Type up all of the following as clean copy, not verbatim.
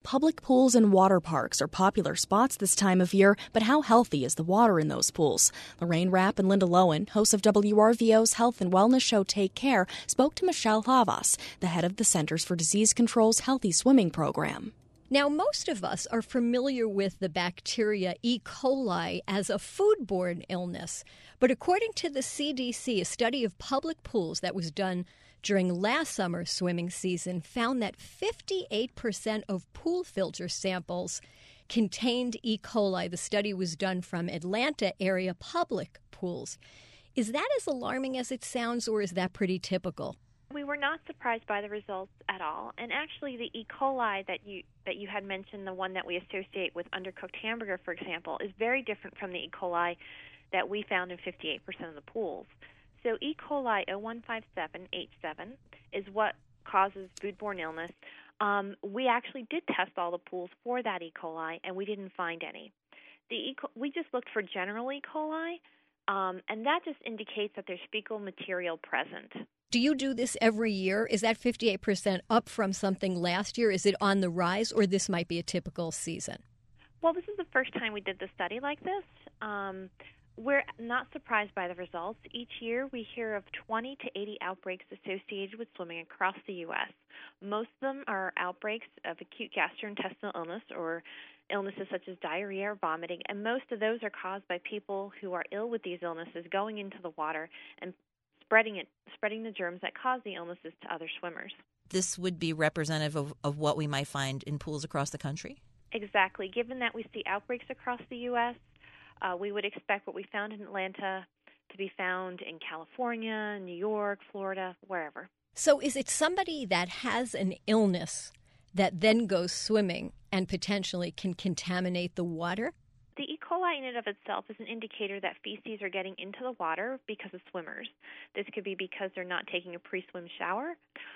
public pools and water parks are popular spots this time of year, but how healthy is the water in those pools? Lorraine Rapp and Linda Lowen, hosts of WRVO's health and wellness show Take Care, spoke to Michelle Havas, the head of the Centers for Disease Control's Healthy Swimming program. Now, most of us are familiar with the bacteria E. coli as a foodborne illness. But according to the CDC, a study of public pools that was done during last summer's swimming season found that 58% of pool filter samples contained E. coli. The study was done from Atlanta area public pools. Is that as alarming as it sounds, or is that pretty typical? We were not surprised by the results at all. And actually, the E. coli that you had mentioned, the one that we associate with undercooked hamburger, for example, is very different from the E. coli that we found in 58% of the pools. So E. coli 0157H7 is what causes foodborne illness. We actually did test all the pools for that E. coli, and we didn't find any. We just looked for general E. coli, and that just indicates that there's fecal material present. Do you do this every year? Is that 58% up from something last year? Is it on the rise, or this might be a typical season? Well, this is the first time we did the study like this. We're not surprised by the results. Each year we hear of 20 to 80 outbreaks associated with swimming across the U.S. Most of them are outbreaks of acute gastrointestinal illness or illnesses such as diarrhea or vomiting, and most of those are caused by people who are ill with these illnesses going into the water and spreading the germs that cause the illnesses to other swimmers. This would be representative of what we might find in pools across the country? Exactly. Given that we see outbreaks across the U.S., we would expect what we found in Atlanta to be found in California, New York, Florida, wherever. So is it somebody that has an illness that then goes swimming and potentially can contaminate the water? The E. coli in and of itself is an indicator that feces are getting into the water because of swimmers. This could be because they're not taking a pre-swim shower.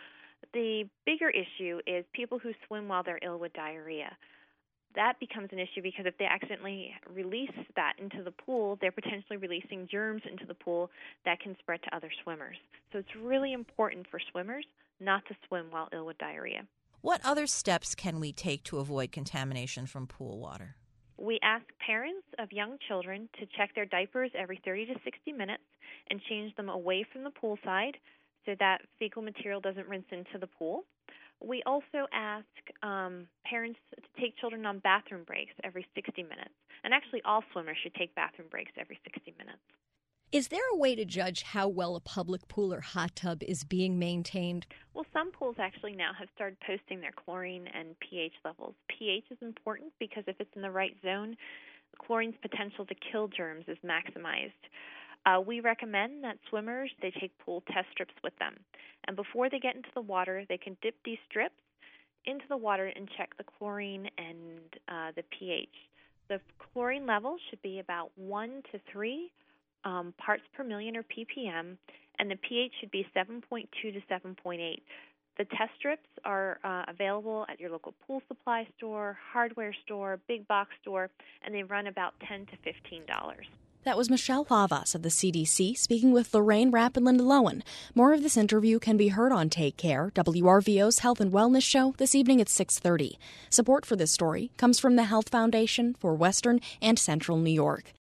The bigger issue is people who swim while they're ill with diarrhea. That becomes an issue because if they accidentally release that into the pool, they're potentially releasing germs into the pool that can spread to other swimmers. So it's really important for swimmers not to swim while ill with diarrhea. What other steps can we take to avoid contamination from pool water? We ask parents of young children to check their diapers every 30 to 60 minutes and change them away from the pool side so that fecal material doesn't rinse into the pool. We also ask parents to take children on bathroom breaks every 60 minutes. And actually, all swimmers should take bathroom breaks every 60 minutes. Is there a way to judge how well a public pool or hot tub is being maintained? Well, some pools actually now have started posting their chlorine and pH levels. pH is important because if it's in the right zone, chlorine's potential to kill germs is maximized. We recommend that swimmers, they take pool test strips with them. And before they get into the water, they can dip these strips into the water and check the chlorine and the pH. The chlorine level should be about 1 to 3 parts per million or ppm, and the pH should be 7.2 to 7.8. The test strips are available at your local pool supply store, hardware store, big box store, and they run about $10 to $15. That was Michelle Havas of the CDC speaking with Lorraine Rapp and Linda Lowen. More of this interview can be heard on Take Care, WRVO's health and wellness show, this evening at 6:30. Support for this story comes from the Health Foundation for Western and Central New York.